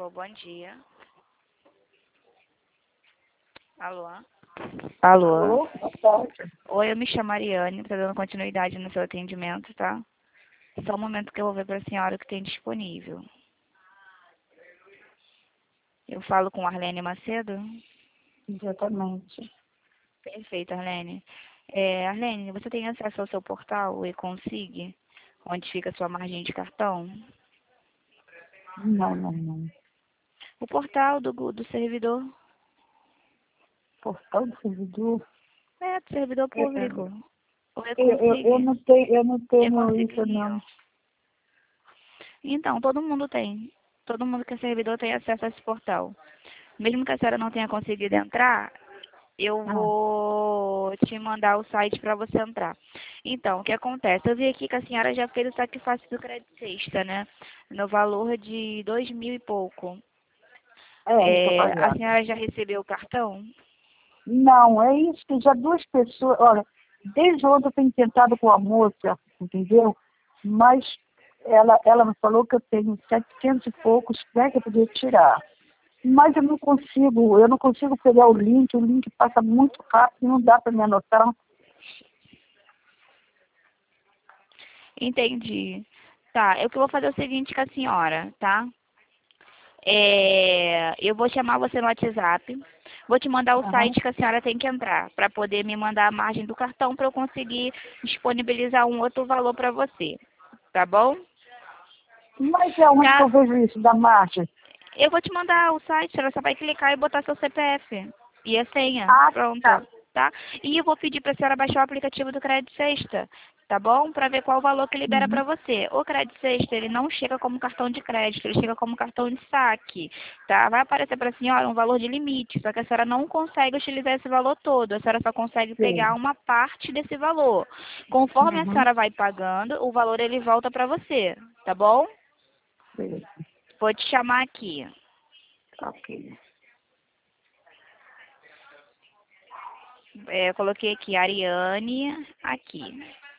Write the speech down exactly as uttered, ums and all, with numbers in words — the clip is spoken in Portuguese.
Alô, bom dia. Alô? Alô? Alô, boa tarde. Oi, eu me chamo Ariane, tô dando continuidade no seu atendimento, tá? Só um momento que eu vou ver pra senhora o que tem disponível. Eu falo com Arlene Macedo? Exatamente. Perfeito, Arlene. É, Arlene, você tem acesso ao seu portal, o eConsig, onde fica a sua margem de cartão? Não, não, não. O portal do, do servidor? Portal do servidor. É, do servidor É, é, público. O Eu, eu, eu eConsig. não tenho, eu não tenho eConsig isso, Rio. não. Então, todo mundo tem. Todo mundo que é servidor tem acesso a esse portal. Mesmo que a senhora não tenha conseguido entrar, eu Ah, vou te mandar o site para você entrar. Então, o que acontece? Eu vi aqui que a senhora já fez o sacrifício do crédito sexta, né? No valor de dois mil e pouco. é, estou É, a pagando. senhora já recebeu o cartão? Não, é isso que já duas pessoas, olha, desde ontem eu tenho tentado com a moça, entendeu? Mas ela, ela me falou que eu tenho setecentos e poucos, né, que eu podia tirar. Mas eu não consigo, eu não consigo pegar o link, o link passa muito rápido, não dá para me anotar. Entendi. Tá, eu que vou fazer o seguinte com a senhora, tá? É, eu vou chamar você no WhatsApp, vou te mandar o Aham. site que a senhora tem que entrar, para poder me mandar a margem do cartão para eu conseguir disponibilizar um outro valor para você, tá bom? Mas é onde que Ca- eu vejo isso, da margem? Eu vou te mandar o site, a senhora só vai clicar e botar seu C P F e a senha, Ah, tá. pronto, tá? E eu vou pedir para a senhora baixar o aplicativo do Crédito Sexta, tá bom? Para ver qual o valor que libera para Uhum. você. O Crédito Sexta, ele não chega como cartão de crédito, ele chega como cartão de saque, tá? Vai aparecer para a senhora um valor de limite, só que a senhora não consegue utilizar esse valor todo, a senhora só consegue Sei. pegar uma parte desse valor. Conforme a Uhum. senhora vai pagando, o valor ele volta para você, tá bom? Sei. Vou te chamar aqui. Ok. É, eu coloquei aqui, Ariane, aqui.